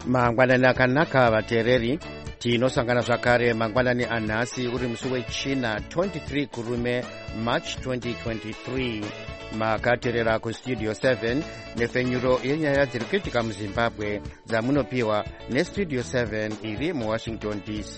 mangwanani akanaka vateereri, tinosangana zvakare mangwanani anhasi uri musi wechina 23 kurume March 2023. makateerera kustudio 7 nefenyuro yenyaya dziri kuitika muzimbabwe dzamunopiwa nestudio 7 iri muwashington dc.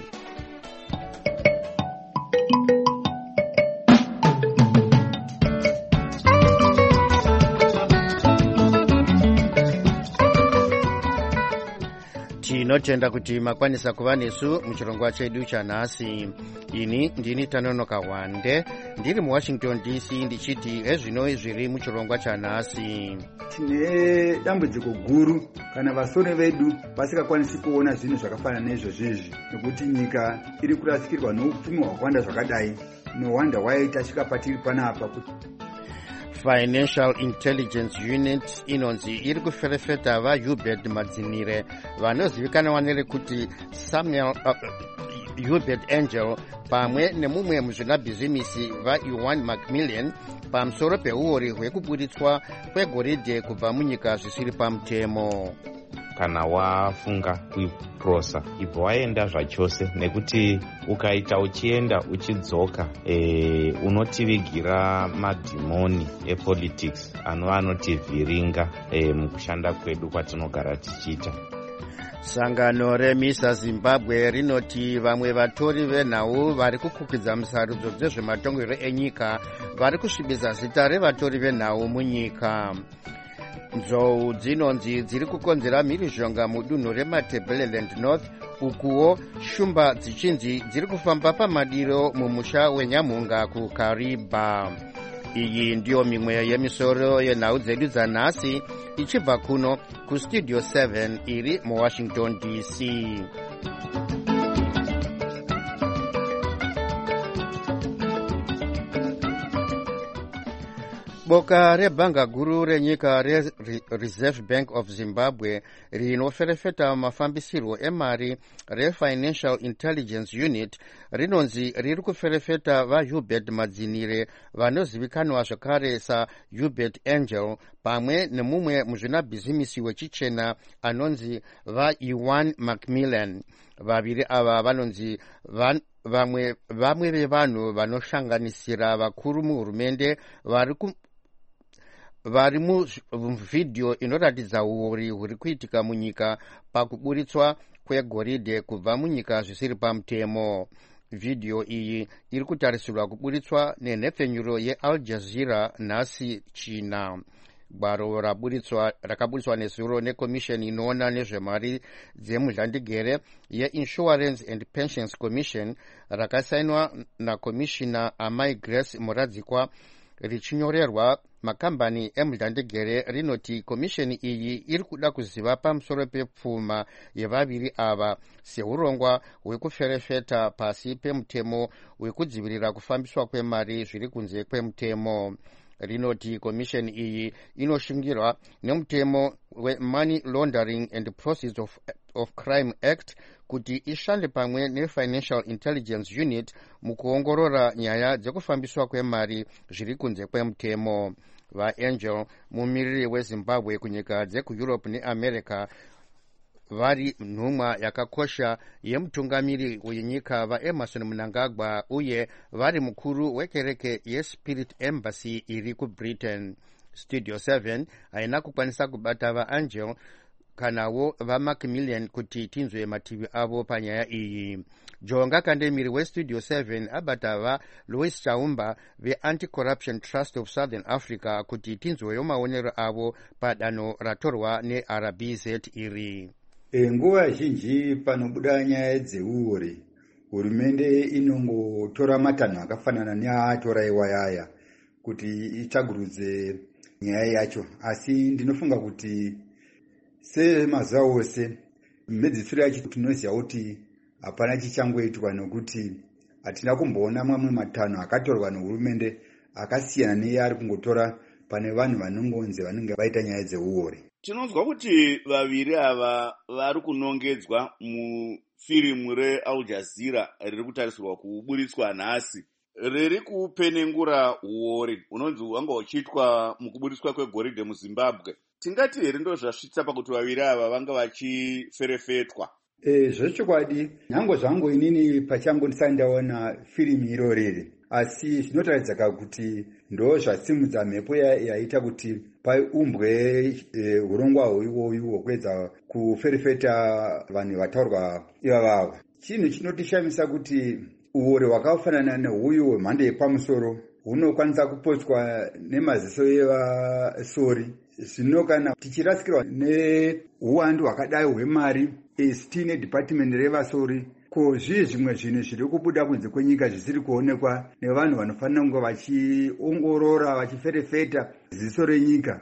tinotenda kuti makwanisa kuva nesu muchirongwa chedu chanhasi. ini ndini Tanonoka Wande ndiri muwashington dc ndichiti ezvino zviri muchirongwa chanhasi. Tine dambudziko guru kana vasori vedu vasingakwanisi kuona zvinhu zvakafanana neizvozvizvi, nekuti nyika iri kurasikirwa neupfumi hwakawanda zvakadai nowanda waita svika patiri panapa. Financial Intelligence Unit inonzi iri kuferefeta vaHubert Madzinire vanozivikanwa nerekuti Samuel Hubert Angel pamwe nemumwe muzvinabhizimisi vaEwan Macmillan pamusoro peuori hwekuburitswa kwegoridhe kubva munyika zvisiri pamutemo. Kana wafunga kuiprosa ibva waenda zvachose, nekuti ukaita uchienda uchidzoka unotivigira madhimoni epolitics anova anotivhiringa mukushanda kwedu kwatinogara tichiita. Sangano remisa Zimbabwe rinoti vamwe vatori venhau vari kukwikwidzira musarudzo dzezvematongero enyika vari kusvibisa zita revatori venhau munyika. Nzou dzinonzi dziri kukonzera mhirizhonga mudunhu reMatabeleland North, ukuwo shumba dzichinzi dziri kufamba pamadiro mumusha weNyamhunga kuKariba. Iyi ndiyo mimwe yemisoro yenhau dzedu dzanhasi ichibva kuno kustudio 7 iri muwashington dc. Boka rebhanga guru renyika reReserve Bank of Zimbabwe rinoferefeta mafambisirwo emari reFinancial Intelligence Unit rinonzi riri kuferefeta vaHubert Madzinire vanozivikanwa zvakare saHubert Angel pamwe nemumwe muzvinabhizimisi wechichena anonzi vaEwan Macmillan. Vaviri ava vanonzi vamwe vevanhu vanosanganisira vakuru muhurumende vari muvhidhiyo inoratidza uori huri kuitika munyika pakuburitswa kwegoridhe kubva munyika zvisiri pamutemo. Vhidhiyo iyi iri kutarisirwa kuburitswa nenhepfenyuro yeAl Jazeera nhasi china. Gwaro rakaburitswa nezuro nekomisheni inoona nezvemari dzemudhlandigere yeInsurance and Pensions Commission rakasainwa nakomishina Amai Grace Muradzikwa richinyorerwa makambani emudhlandigere rinoti komisheni iyi iri kuda kuziva pamusoro pepfuma yevaviri ava seurongwa hwekuferefeta pasi pemutemo hwekudzivirira kufambiswa kwemari zviri kunze kwemutemo. Rinoti komisheni iyi inoshingirwa nemutemo weMoney Laundering and Proceeds of Crime Act kuti ishande pamwe neFinancial Intelligence Unit mukuongorora nyaya dzekufambiswa kwemari zviri kunze kwemutemo. VaAngel, mumiriri weZimbabwe kunyika dzekuEurope neAmerica, vari nhumwa yakakosha yemutungamiri wenyika vaEmerson Mnangagwa uye vari mukuru wekereke yeSpirit Embassy iri kuBritain. Studio 7 haina kukwanisa kubata vaAngel kanawo vaMacmillan kuti tinzwe mativi avo panyaya iyi. Jonga Kandemiri weStudio 7 abata vaLouis Chaumba veAnti-Corruption Trust of Southern Africa kuti tinzweyo maonero avo padanho ratorwa neRBZ iri. Nguva zhinji panobuda nyaya dzeuori, hurumende inongotora matanho akafanana neaatora iwayaya kuti itsvagurudze nyaya yacho. Asi ndinofunga kuti semazuva ose medzisiro yacho tinoziva kuti hapana chichangoitwa, nokuti hatina kumboona mamwe matanho akatorwa nehurumende akasiyana neyaari kungotora pane vanhu vanongonzi vanenge vaita nyaya dzeuori. Tinonzwa kuti vaviri ava vari kunongedzwa mufirimu reAl Jazeera riri kutarisirwa kuburitswa nhasi, riri kupenengura uori unonzi wanga uchiitwa mukuburitswa kwegoridhe muZimbabwe. tingati here ndo zvasvitsa pakuti vaviri ava vanga vachiferefetwa? Zvechokwadi, nyange zvangu inini pachangu ndisati ndaona firimu irorere, asi zvinotaridza kuti ndo zvasimudza mhepo yaita kuti paumbwe urongwa hwoiwoyu hwokuedza kuferefeta vanhu vataurwa ivavavo. Chinhu chinotishamisa kuti uori hwakafanana nehuyu hwemhando yepamusoro hunokwanisa kupotswa nemaziso evasori. Zvino kana tichirasikirwa neuwandu hwakadai hwemari tine dhipatimendi revasori, ko zvimwe zvinhu zviri kubuda kunze kwenyika zvisiri kuonekwa nevanhu vanofanira kunge vachiongorora vachiferefeta ziso renyika.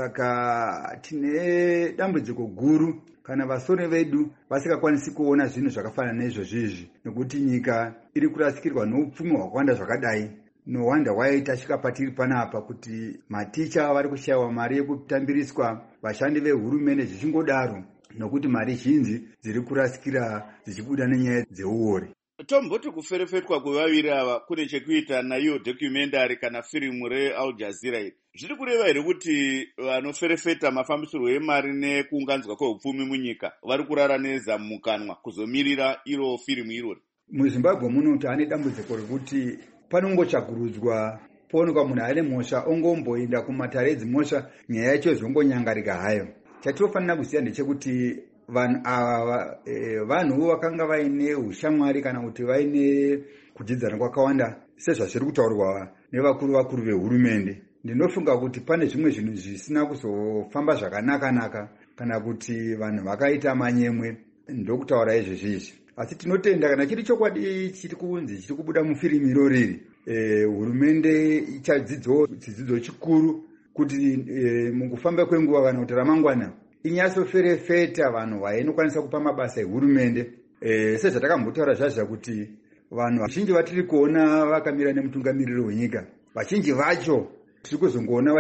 Saka tine dambudziko guru kana vasori vedu vasingakwanisi kuona zvinhu zvakafanana neizvozvizvi, nekuti nyika iri kurasikirwa neupfumi hwakawanda zvakadai. No wonder why tasvika patiri panapa kuti maticha vari kushayiwa mari yekutambiriswa, vashandi vehurumende zvichingodaro, nokuti mari zhinji dziri kurasikira dzichibuda nenyaya dzeuori. Tomboti kuferefetwa kwevaviri ava kune chekuita naiyo documentary kana firimu reAl Jazeera iri. Zviri kureva here kuti vanoferefeta mafambisirwo emari nekuunganidzwa kweupfumi munyika vari kurara nezamukanwa kuzomirira iro firimu irori? MuZimbabwe muno taane dambudziko rekuti panongotsvakurudzwa poonekwa munhu ane mhosva ongomboenda kumatare edzimhosva, nyaya yacho zvongonyangarika hayo. Chatinofanira kuziva ndechekuti vanhu ava vanhu vakanga vaine ushamwari kana kuti vaine kudzidzana kwakawanda sezvazviri kutaurwa nevakuru vehurumende. Ndinofunga kuti pane zvimwe zvinhu zvisina kuzofamba zvakanaka kana kuti vanhu vakaita manyemwe ndokutaura izvezvizvi. Asi tinotenda kana chiri chokwadi chiri kunzi chiri kubuda mufirimu iroriri, hurumende ichadzidzo chikuru kuti mukufamba kwenguva kana kuti ramangwana inyatsoferefeta vanhu vainokwanisa kupa mabasa ehurumende. Sezvatakambotaura zvazva kuti vanhu vazhinji vatiri kuona vakamira nemutungamiriri wenyika, vazhinji vacho tiri kuzongoona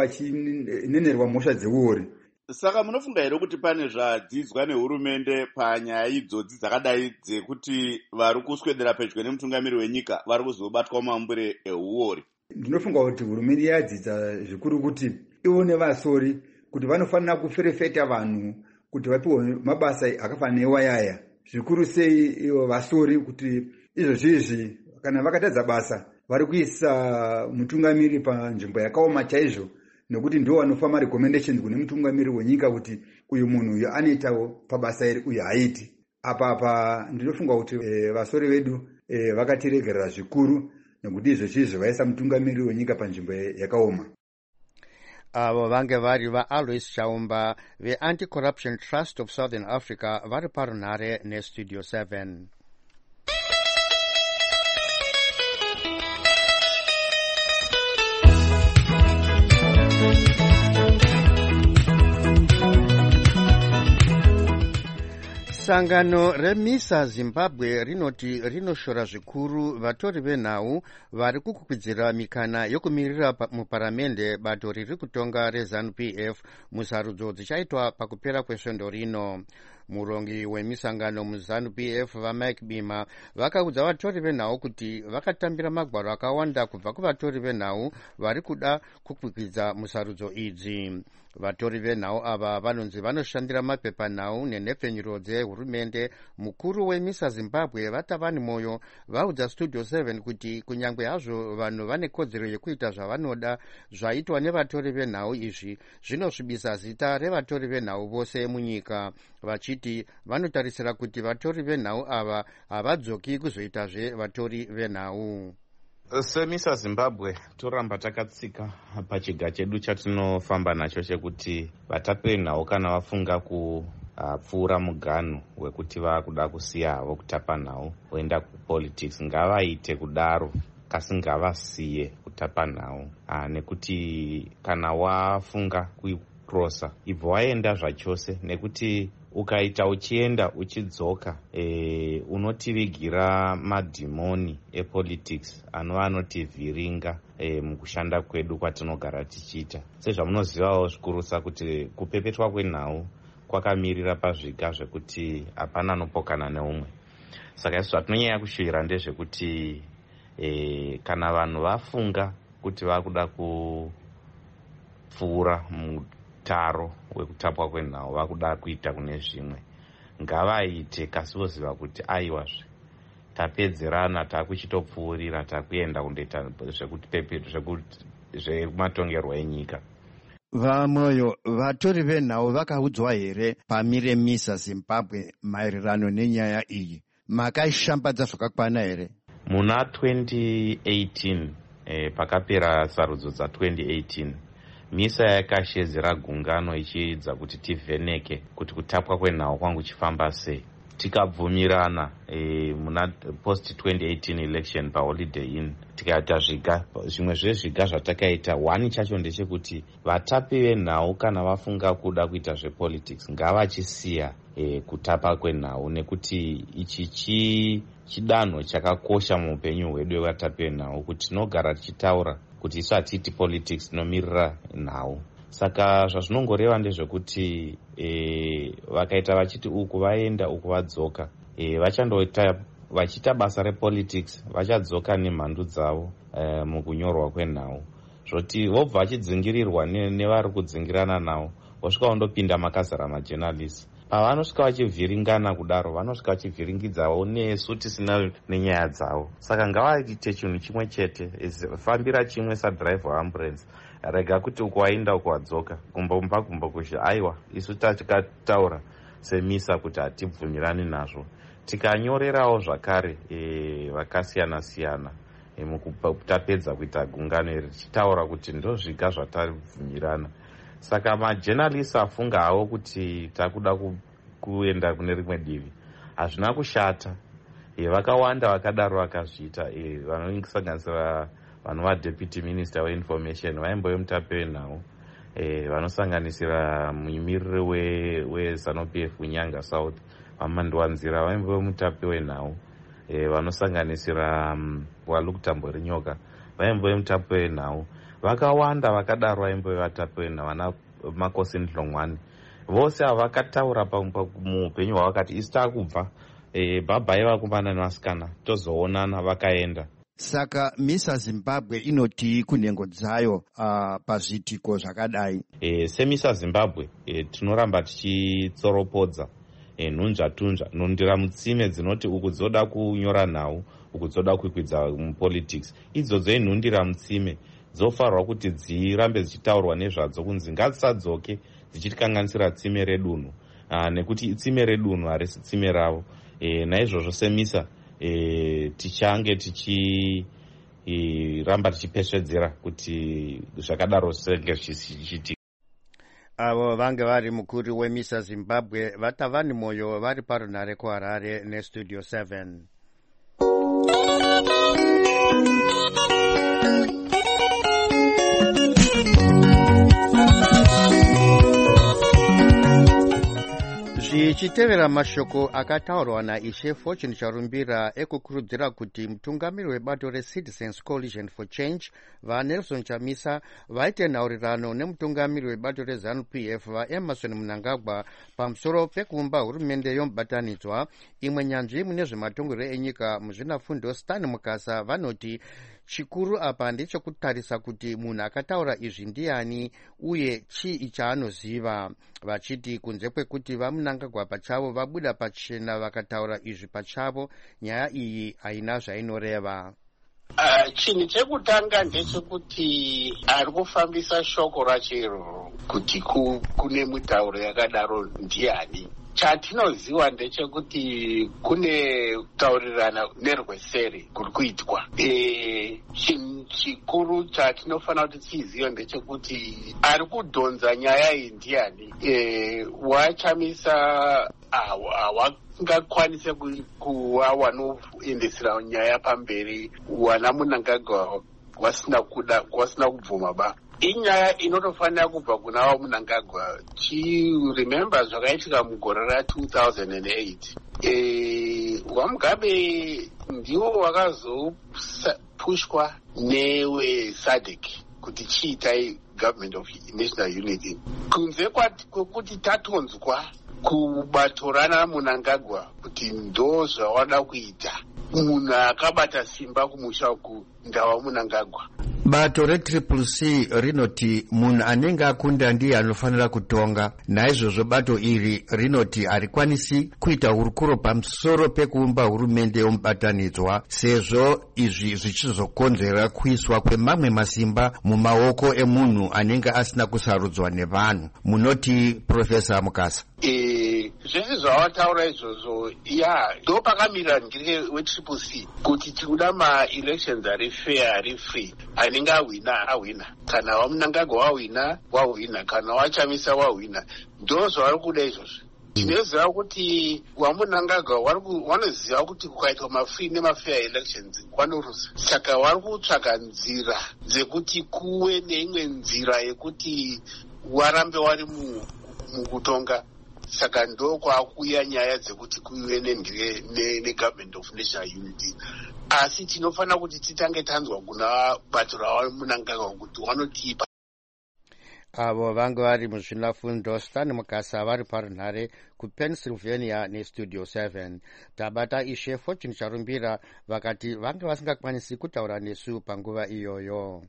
vachinenerwa mhosva dzeuori. Saka munofunga here kuti pane zvadzidzwa nehurumende panyaya idzodzi dzakadai dzekuti vari kuswedera pedyo nemutungamiriri wenyika vari kuzobatwa mambure euori? Ndinofunga kuti hurumende yadzidza zvikuru kuti ione vasori kuti vanofanira kuferefeta vanhu kuti vapiwe mabasa akafanana newayaya, zvikuru sei ivo vasori, kuti izvozvizvi kana vakatadza basa vari kuisa mutungamiri panzvimbo yakaoma chaizvo, nekuti ndiwo vanofama recommendations kune mutungamiriri wenyika kuti uyu munhu uyu anoitawo pabasa iri, uyu haiti. Apa ndinofunga kuti vasori vedu vakatiregerera zvikuru, nekuti izvozvizvi vaisa mutungamiriri wenyika panzvimbo yakaoma. Avo vange vari vaAlois Chaumba veAnti-Corruption Trust of Southern Africa vari parunhare neStudio 7. Sangano reMISA Zimbabwe rinoti rinoshora zvikuru vatori venhau vari kukwikwidzira mikana yokumirira muparamende bato riri kutonga reZANU-PF musarudzo dzichaitwa pakupera kwesvondo rino. Murongi wemisangano muZANU-PF vaMike Bima vakaudza vatori venhau kuti vakatambira magwaro akawanda kubva kuvatori venhau vari kuda kukwikwidza musarudzo idzi. Vatori venhau ava vanonzi vanoshandira mapepanhau nenhepfenyuro dzehurumende. Mukuru weMISA Zimbabwe Vatavani Moyo vaudza Studio 7 kuti kunyangwe hazvo vanhu vane kodzero yekuita zvavanoda, zvaitwa nevatori venhau izvi zvinosvibisa zita revatori venhau vose munyika, vachiti vanotarisira kuti vatori venhau ava havadzoki kuzoitazve vatori venhau. SeMISA Zimbabwe toramba takatsika pachiga chedu chatinofamba nacho chekuti vatapi venhau kana vafunga kupfuura muganhu wekuti vakuda kusiya havo kutapa nhau voenda kupolitics, ngavaite kudaro kasi ngavasiye kutapa nhau, nekuti kana wafunga kuikrosa ibva waenda zvachose, nekuti ukaita uchienda uchidzoka unotivigira madhimoni epolitics anova anotivhiringa mukushanda kwedu kwatinogara tichiita. Sezvamunozivawo zvikurusa kuti kupepetwa kwenhau kwakamirira pazviga zvekuti hapana anopokana neumwe. Saka izvo zvatinonyanya kushuvira ndezvekuti kana vanhu vafunga kuti vakuda kupfuura mutaro wekutapwa kwenhau vakuda kuita kune zvimwe ngavaite kasi voziva kuti aiwazve tapedzerana takuchitopfuurira takuenda kundoita zvematongerwo enyika. Vamweyo vatori venhau vakaudzwa here pamire misa Zimbabwe maererano nenyaya iyi? Makaishambadza zvakakwana here? Muna 2018 pakapera sarudzo dza2018 misa yakashedzera gungano ichiedza kuti tivheneke kuti kutapwa kwenhau kwangu chifamba sei. Tikabvumirana muna post 2018 election paholiday inn tikaita zviga zvimwe zvezviga zvatakaita. One chacho ndechekuti vatapi venhau kana vafunga kuda kuita zvepolitics ngavachisiya kutapa kwenhau, nekuti ichi chidanho chakakosha muupenyu hwedu wevatapi venhau, kuti tinogara tichitaura kuti isu hatiiti politics, tinomirira nhau. Saka zvazvinongoreva ndezvekuti vakaita vachiti uku vaenda uku vadzoka, vachandoita vachiita basa repolitics vachadzoka nemhandu dzavo mukunyorwa kwenhau, zvoti vobva vachidzingirirwa nevari kudzingirana navo vosvika vandopinda makazara majournalists. Pavanosvika vachivhiringana kudaro vanosvika vachivhiringidzawo nesu tisina nenyaya dzavo. Saka ngavaite chinhu chimwe chete, fambira chimwe sadrive waambulance, rega kuti uku waenda uku wadzoka, kumbomba kumbokusha aiwa isu takataura semisa kuti hatibvumirani nazvo. Tikanyorerawo zvakare vakasiyana siyana mukutapedza kuita gungano iri tichitaura kuti ndozviga zvatabvumirana. Saka majournalists afunga havo kuti takuda kuenda kune rimwe divi hazvina kushata. Vakawanda vakadaro vakazviita, vanosanganisira vanova deputy minister weinformation vaimbowe mutapi wenhau, vanosanganisira muimiriri weZANU-PF Nyanga South vamandiwanzira vaimbowe mutapi wenhau, vanosanganisira walukutambori nyoka vaimbowe mutapi wenhau. Vakawanda vakadaro vaimbowe vatapi wenhau, vana Makosi Ndlongwane vose havakataura muupenyu hwavakati isu takubva bhabhai vakomana nevasikana tozoonana, vakaenda. Saka misa Zimbabwe inoti kunhengo dzayo pazvitiko zvakadai. Semisa Zimbabwe tinoramba tichitsoropodza nhunzvatunzva nondira mutsime dzinoti uku dzoda kunyora nhau uku dzoda kukwidza mupolitics. Idzodzo inhundira mutsime dzofarwa kuti dzirambe dzichitaurwa nezvadzo kunzi ngadzisadzoke dzichitikanganisira tsime redunhu, nekuti tsime redunhu harisi tsime ravo. Naizvozvo semisa tichange tichiramba tichipesvedzera kuti zvakadaro senge zvichiitika. Avo vange vari mukuru wemisa Zimbabwe Vatavani Moyo vari parunhare kuHarare nestudio 7. Zvichitevera mashoko akataurwa naIshe Fortune Charumbira ekukurudzira kuti mutungamiri webato reCitizens Coalition for Change vaNelson Chamisa vaite nhaurirano nemutungamiri webato reZANU-PF vaEmerson Mnangagwa pamusoro pekuumba hurumende yomubatanidzwa. Imwe nyanzvi mune zvematongerero enyika muzvinafundo Stan Mukasa vanoti chikuru apa ndechekutarisa kuti munhu akataura izvi ndiani uye chii chaanoziva, vachiti kunze kwekuti vaMnangagwa pachavo vabuda pachena vakataura izvi pachavo, nyaya iyi haina zvainoreva. Chinhu chekutanga ndechekuti ari kufambisa shoko rachero kuti kune mitauro yakadaro ndiani. Chatinoziva ndechekuti kune kutaurirana nerweseri kuri kuitwa. Chinhu chikuru chatinofanira kuti tizive ndechekuti ari kudhonza nyaya iyi ndiani. Wachamisa hawangakwanise kuva wanoendesera nyaya pamberi, wana Mnangagwa wasina kubvuma ba. Inyaya inotofanira kubva kuna vaMnangagwa. Remember zvakaitika mugore ra2008. Mugabe ndiwo wakazopushwa newe SADC kuti chiitai government of national unity. Kunze kwekuti tatonzwa kubatorana Mnangagwa kuti ndo zvawada kuita, munhu akabata simba kumusha uku ndawa Mnangagwa. bato reCCC rinoti munhu anenge akunda ndiye anofanira kutonga. Naizvozvo bato iri rinoti harikwanisi kuita hurukuro pamusoro pekuumba hurumende yomubatanidzwa, sezvo izvi zvichizokonzera kuiswa kwemamwe masimba mumaoko emunhu anenge asina kusarudzwa nevanhu. Munoti Profesa Mukasa? Zvese zvawataura izvozvo ndo pakamirira ngirike weCCC kuti tikuda ma-elections ari fair ari free, anenge ahwina, kana waMnangagwa wahwina, kana waChamisa wahwina, ndo zvavari kuda izvozvo. Tinoziva kuti waMnangagwa wanoziva kuti kukaitwa ma-free nema-fair elections wanorusa, saka vari kutsvaga nzira dzekuti kuve neimwe nzira yekuti warambe wari mukutonga. Saka ndo kwakuya nyaya dzekuti kuve negovernment of national unity. Asi tinofanira kuti titange tanzwa kuna bato raMnangagwa kuti wanotipa. Avo vanga vari muzvinafundo Stan Mukasa vari parunhare kuPennsylvania neStudio 7. Tabata Ishe Fortune Charumbira vakati vanga vasingakwanisi kutaura nesu panguva iyoyo.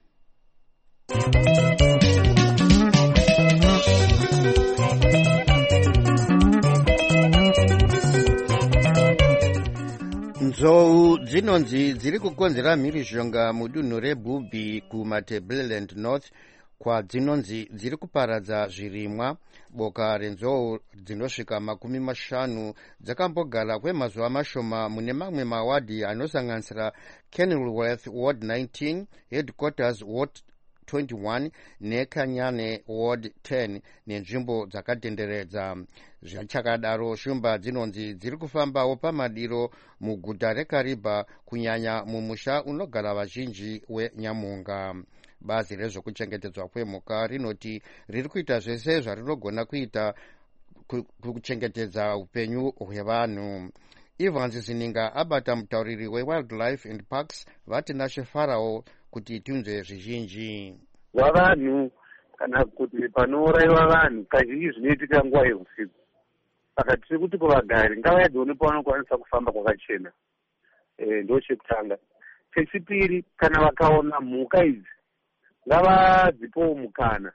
Nzou dzinonzi dziri kukonzera mhirizhonga mudunhu reBubi kumaTableland North, kwadzinonzi dziri kuparadza zvirimwa. Boka renzou dzinosvika 50 dzakambogara kwemazuva mashoma mune mamwe mawadhi anosanganisira Kenilworth Ward 19, Headquarters Ward 21 neKanyane Ward 10 nenzvimbo dzakatenderedza. Zvachakadaro shumba dzinonzi dziri kufambawo pamadiro muguta reKariba, kunyanya mumusha unogara vazhinji weNyamunga. Bazi rezvokuchengetedzwa kwemhuka rinoti riri kuita zvese zvarinogona kuita kuchengetedza upenyu hwevanhu. Evans Zininga abata mutauriri weWildlife and Parks Vatinashe Farao kuti tunze zvizhinji. Vavanhu kana kuti panouraiwa vanhu kazhinji zvinoitika nguva yeusiku. Saka tiri kuti kuvagari ngavadzione pavanokwanisa kufamba kwakachena. Ndo chekutanga. Chechipiri, kana vakaona mhuka idzi ngavadzipowo mukana.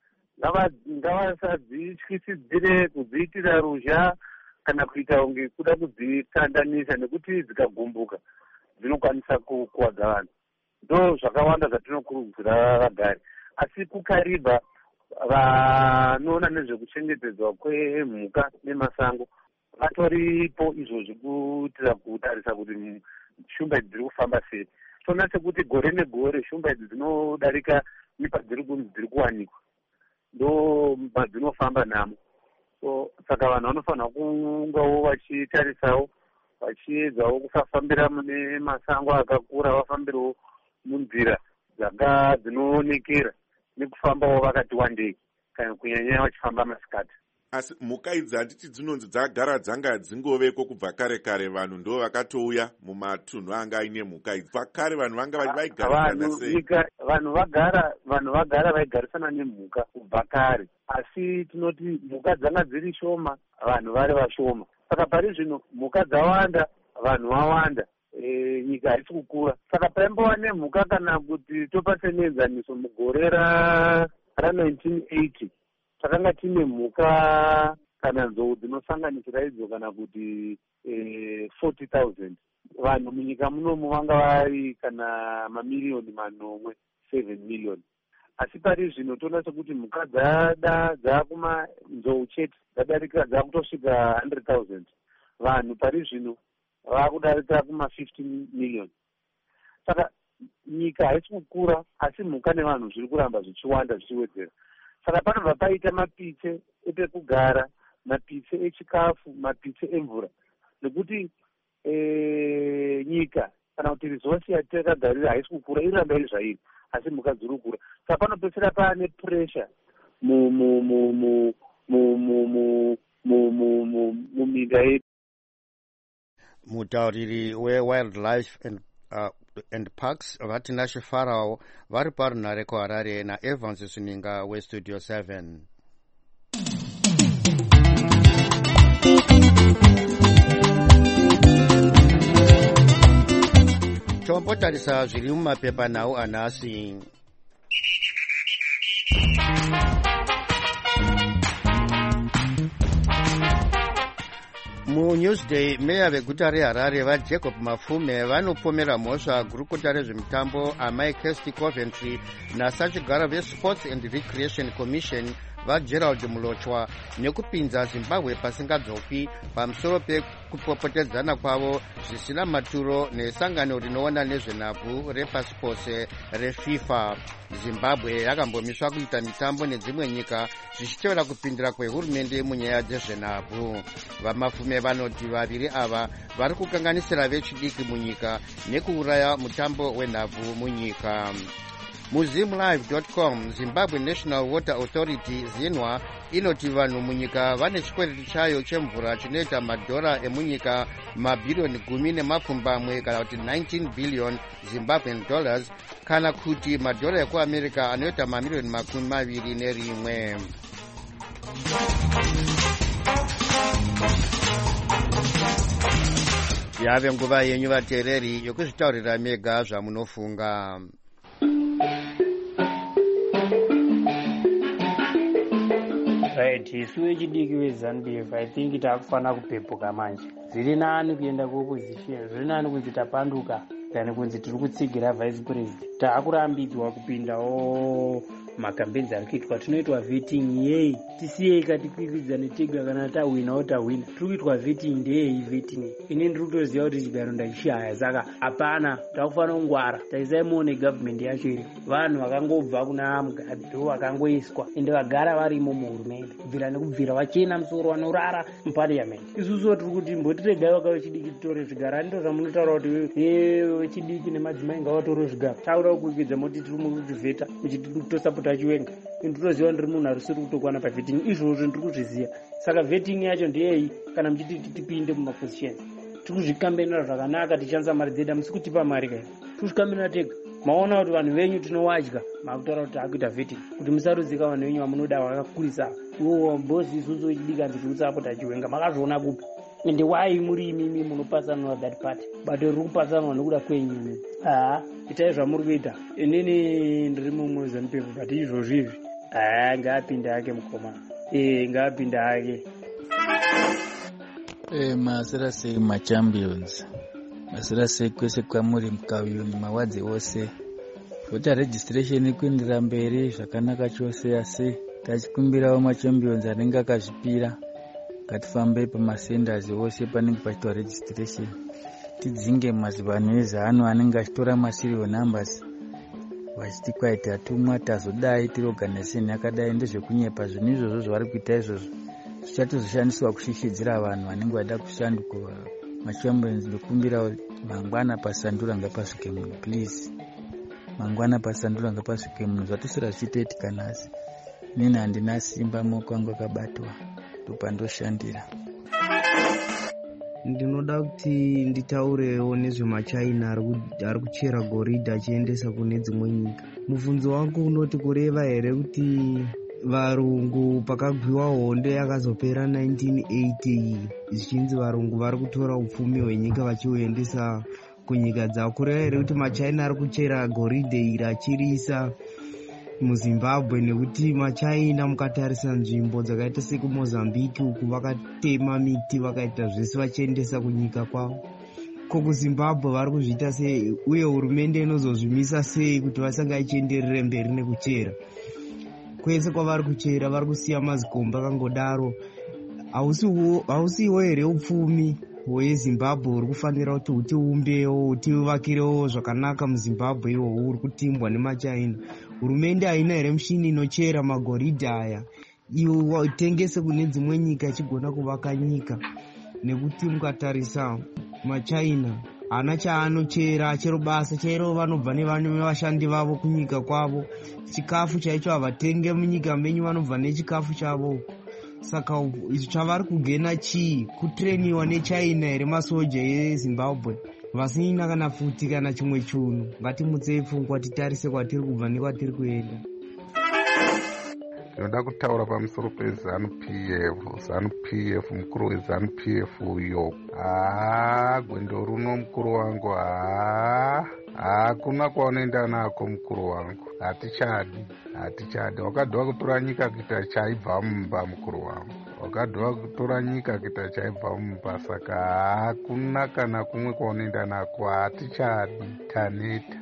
Ngavasadzityisidzire kudziitira ruzha kana kuita unge kuda kudzikandanisa, nekuti dzikagumbuka dzinokwanisa kukuwadza vanhu. Ndo zvakawanda zvatinokurudzira vagari. Asi kuKariba vanoona nezvekuchengetedzwa kwemhuka nemasango vatoripo izvozvi kuitira kutarisa kuti shumba idzi dziri kufamba sei. Tona sekuti gore negore shumba idzi dzinodarika nepadziri kunzi dziri kuwanikwa, ndo padzinofamba namo. Saka vanhu vanofanira kungawo vachitarisawo, vachiedzawo kusafambira mune masango akakura, vafambirewo munzira dzinoonekera nekufambawo vakati wandei, kana kunyanya vachifamba masikati. Asi mhuka idzi handiti dzinonzi dzagara dzanga dzingoveko kubva kare kare, vanhu ndo vakatouya mumatunhu anga aine mhuka idzi. Pakare vanhu vanga vaigarisana sei? Vanhu vagara vaigarisana nemhuka kubva kare, asi tinoti mhuka dzanga dziri shoma, vanhu vari vashoma. Saka pari zvino mhuka dzawanda, vanhu vawanda, nyika haisi kukura. Saka paimbova nemhuka kana kuti topa senenzaniso mugore ra1980 takanga tine mhuka kana nzou dzinosanganisira idzo kana kuti 40,000. Vanhu munyika munomu vanga vari kana mamiliyoni 7 million. Asi pari zvino toona sekuti mhuka dzakuma nzou chete dzakutosvika 100,000. Vanhu pari zvino vakudarika kuma 15 million. Saka nyika haisi kukura, asi mhuka nevanhu zviri kuramba zvichiwanda zvichiwedzera. Saka panobva paita mapitse epekugara, mapitse echikafu, mapitse emvura, nekuti nyika kana kuti rizosi yatakagarira haisi kukura, iramba iri zvairi, asi mhuka dziri kukura. Saka panopedzisira paane pressure muminda yedu. Mutauriri weWildlife and Parks Vatinashe Farao vari parunhare kuHarare naEvans Zininga weStudio 7. Tombo otarisa zviri mumapepanhau anhasi. muNewsday meya veguta reHarare vaJacob Mafume vanopomera mhosva gurukota rezvemitambo aMike Coventry nasachigara veSports and Recreation Commission vaGerald Mulochwa nekupinza Zimbabwe pasingadzopi pamusoro pekupopotedzana kwavo zvisina maturo nesangano rinoona nezvenhabvu repasi pose reFIFA. Zimbabwe yakambomiswa kuita mitambo nedzimwe nyika zvichitevera kupindira kwehurumende munyaya dzezvenhabvu. VaMafume vanoti vaviri ava vari kukanganisira vechidiki munyika nekuuraya mutambo wenhabvu munyika. MuZimLive.com, Zimbabwe National Water Authority ZINWA inoti vanhu munyika vane chikwereti chayo chemvura chinoita madhora emunyika mabhirioni 10 kana kuti 19 billion Zimbabwean dollars kana kuti madhora ekuAmerica anoita mamirioni 21. Yave nguva yenyu vateereri yokuzvitaurira mega zvamunofunga. Right, isu vechidiki veZANU-PF I think takufana kupepuka manje. Zviri nani kuenda kuopposition, zviri nani kunzi tapanduka than kunzi tiri kutsigira vice president. Taakurambidzwa kupindawo makampenzi ari kuitwa, tinoitwa vetting yei tisiyei katikwikwidza tega kana tahwinawo tahwina. Tiri kuitwa vetting ndeyei vetting. Ini ndiri kutoziva kuti chigaro ndachishaya, saka hapana, takufana kungwara. Taisai muone government yacho iri vanhu vakangobva kuna Mugabe ndo vakangoiswa ende vagara varimo muhurumende kubvira nekubvira vachena musoro vanorara muparliament. Isusu tiri kuti mbotiregai vaka vechidiki titore zvigaro. Andito zvamunotaura kuti vechidiki nemadzimai ngavatore zvigaro. Taura kukwidza moti tiri mukuzvivheta muchitosapota chiwenga. Ndinoziva ndiri munhu arisiri kutokwana pavetting. Izvozvo ndiri kuzviziva. Saka vetting yacho ndeyei kana muchiti tipinde mumapositions. Tiri kuzvikambenera zvakanaka tichanza mari dzedu, musi kutipa mari kai. Tiri kuzvikambenera tega. Maona kuti vanhu venyu tinowadya, makutaura kuti akuita vetting. Kuti musarudzika vanhu venyu vamunoda vakakurisa. Iwo bosi isusu vechidiki anzi tiri kusapota chiwenga. Makazviona kupi? Ende why muri imimi munopasanwa that party? But riri kupasanwa nekuda kwenyu. Itai zvamuri kuita. Inini ndiri mumwe ZANU-PF but izvozvo izvi. Ngaapinde hake mukoma. Ngaapinde hake. Masera sei machampions. Masera sei kwese kwamuri mukauyu mawadzi ose. Voter registration kuendera mberi zvakanaka chose asi tachikumbirawo machampions anenge akazvipira. Ngatifambe pamasenders ose panenge pachiitwa registration. Tidzinge mazivano ezano anenge achitora maserial numbers. Vachiti kwaita tumwa tazodai tiri organization yakadai ndezvekunyepa zvinhu izvozvo zvari kuita izvozvo. Zvichatozoshandiswa kushishidzira vanhu vanenge vada kushanduka machampions. Ndokumbira mangwana pasandura ngapasvike munhu please. Mangwana pasandura ngapasvike munhu. Zvatisira zvichitoitika nhasi. Nini handina simba, maoko angu akabatwa. Ndopandoshandira. Ndinoda kuti nditaurewo nezvemaChina ari kuchera goridhe achiendesa kune dzimwe nyika. Mubvunzo wangu unoti kureva here kuti varungu pakagwiwa hondo yakazopera 1980 zvichinzi varungu vari kutora upfumi hwenyika vachiuendesa kunyika dzavo. Kureva here kuti maChina ari kuchera goridhe iri achiriisa muZimbabwe, nekuti maChina mukatarisa nzvimbo dzakaita sekuMozambique uku vakatema miti vakaita zvese vachiendesa kunyika kwavo. Ko kuZimbabwe vari kuzviita sei uye hurumende inozozvimisa sei kuti vasange vachienderere mberi nekuchera? Kwese kwavari kuchera vari kusiya mazikomba akangodaro. Hausiwo here upfumi hweZimbabwe uri kufanira kuti hutiumbewo hutivakirewo zvakanaka muZimbabwe ihwohwo uri kutimbwa nemaChina? Hurumende haina here mushini inochera magoridhe aya iwo tengese kune dzimwe nyika ichigona kuvaka nyika? Nekuti mukatarisa maChina hana chaanochera, chero basa chairo vanobva nevashandi vavo kunyika kwavo. Chikafu chaicho havatenge munyika menyu, vanobva nechikafu chavo. Saka chavari kugena chii? Kutreniwa neChina here masoja eZimbabwe? Vasina kana futi kana chimwe chunhu. Ngatimutsei pfungwa titarise kwatiri kubva nekwatiri kuenda. ndinoda kutaura pamusoro peZANU-PF, mukuru weZANU-PF uyo. Gwendo runo mukuru wangu, hakuna kwaunoenda nako mukuru wangu. Hatichadi. Wakadhwa kutora nyika kuita chaibva mumba mukuru wangu. Wakadhwa kutora nyika kuita chaibva mumba, saka hakuna kana kumwe kwaunoenda nako. Hatichadi taneta.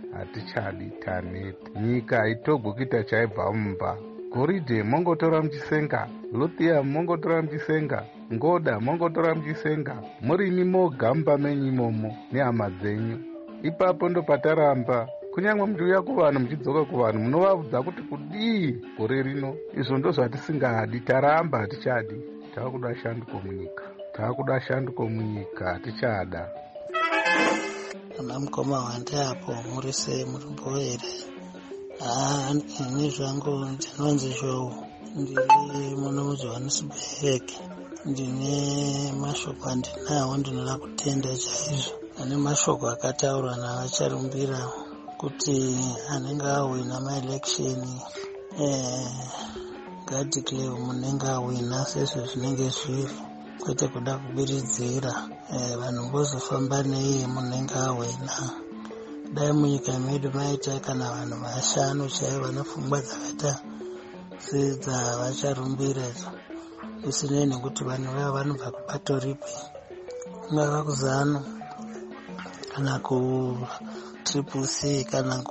Nyika haitogwi kuita chaibva mumba. Goridhe mongotora muchisenga, lithium mongotora muchisenga, ngoda mongotora muchisenga, murimi mogamba menyu imomo nehama dzenyu. Ipapo ndo pataramba. Kunyange muchiuya kuvanhu muchidzoka kuvanhu munovaudza kuti kudii gore rino. Izvo ndo zvatisingadi. Taramba, hatichadi. Taakuda shanduko munyika, hatichada. Ana mukoma wandapo muri sei, muri mbo here? Ini zvangu ndinonzi Zhou, ndiri muno muJohannesburg. Ndine mashoko andinawo ndinoda kutenda chaizvo. Ane mashoko akataurwa navacharumbira kuti anenge awina maelection ngadeclare munenge awina sezvo zvinenge zviri, kwete kuda kubiridzira vanhu vozofamba neiye munenge awina. Dai munyika medu maita kana vanhu vashanu chaivo vane pfungwa dzakaita sedzavacharumbira idzo, isinei nekuti vanhu vava vanobva kubato ripi, kungava kuZANU kana kuCCC kana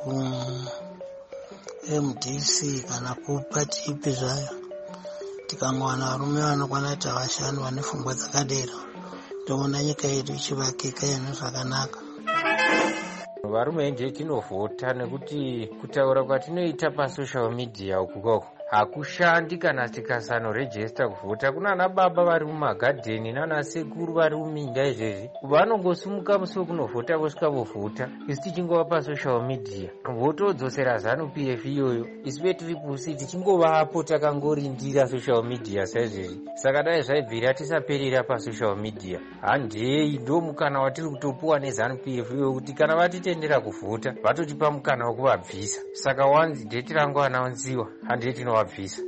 kuMDC kana kupati ipi zvayo. Tikangowana varume vanokwana kuita vashanu vane pfungwa dzakadero, toona nyika yedu ichivakika ine zvakanaka. Varume nje tinovhota, nekuti kutaura kwatinoita pasocial media ukukoko hakushandi kana tikasanorejesta kuvhota. Kuna ana baba vari mumagadheni nana sekuru vari muminda izvezvi, vanongosumuka musi wekunovhota vosvika vovhota. Isi tichingova pasocial media votodzosera ZANU-PF iyoyo, isi petiripusi tichingovapo takangorindira social media saizvezvi. Saka dai zvaibvira tisaperera pasocial media, handei ndo mukana watiri kutopuwa neZANU-PF iyoyo, kuti kana vatitendera kuvhota vatotipa mukana wekuvabvisa. Saka wanzi dheti rangu anaunziwa, handei tinovabvisa.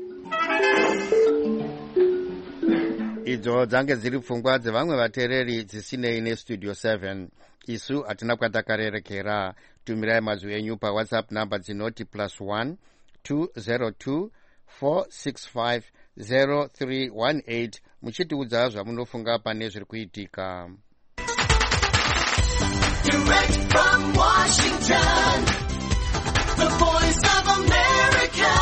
Idzo dzange dziri pfungwa dzevamwe vateereri dzisinei nestudio 7. Isu hatina kwatakarerekera. Tumirai mazwi enyu paWhatsApp namba dzinoti +1 202 465 0318 muchitiudza zvamunofunga pane zviri kuitika. Direct from Washington, the voice of America.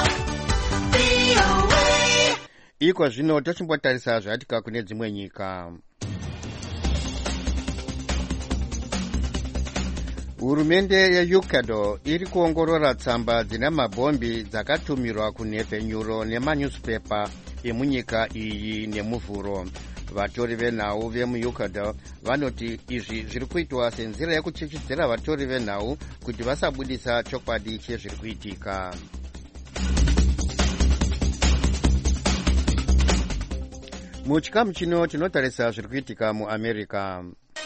Iko zvino tochimbotarisa zvatika kune dzimwe nyika. Hurumende yeEcuador iri kuongorora tsamba dzine mabhombi dzakatumirwa kunhepfenyuro nemanyusipepa emunyika iyi nemuvhuro. Vatori venhau vemuEcuador vanoti izvi zviri kuitwa senzira yekuchichidzira vatori venhau kuti vasabudisa chokwadi chezviri kuitika. Muchikamu chino tinotarisa zviri kuitika muAmerica.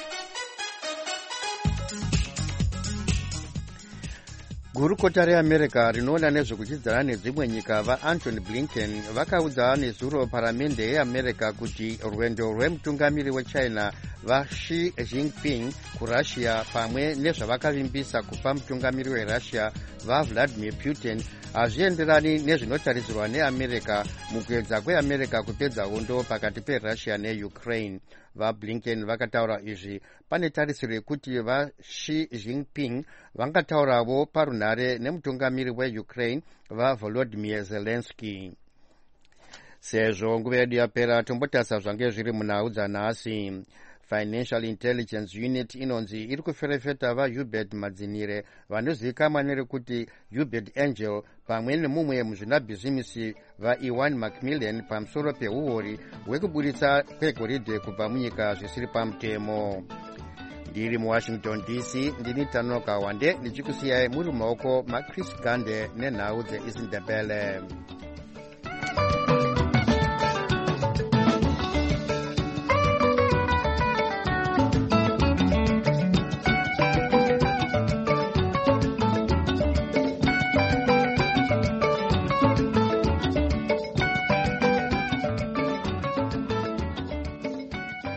Gurukota reAmerica rinoona nezvekuchidzana nedzimwe nyika vaAntony Blinken vakaudza nezuro paramende yeAmerica kuti rwendo rwemutungamiri weChina vaXi Jinping kuRussia pamwe nezvavakavimbisa kupa mutungamiri weRussia vaVladimir Putin hazvienderani nezvinotarisirwa neAmerica mukuedza kweAmerica kupedza hondo pakati peRussia neUkraine. VaBlinken vakataura izvi pane tarisiro yekuti vaXi Jinping vangataurawo parunhare nemutungamiri weUkraine vaVolodymyr Zelensky. Sezvo nguva yedu yapera tombotarisa zvange zviri munhau dzanhasi. Financial Intelligence Unit inonzi iri kuferefeta vaHubert Madzinire vanozivikanwa nerekuti Hubert Angel pamwe nemumwe muzvinabhizimisi vaEwan Macmillan pamusoro peuori hwekubuditsa kwegoridhe kubva munyika zvisiri pamutemo. Ndiri muWashington DC, ndini Tanoka Wande ndichikusiyai muri mumaoko maChris Gande nenhau dzeIsindebele.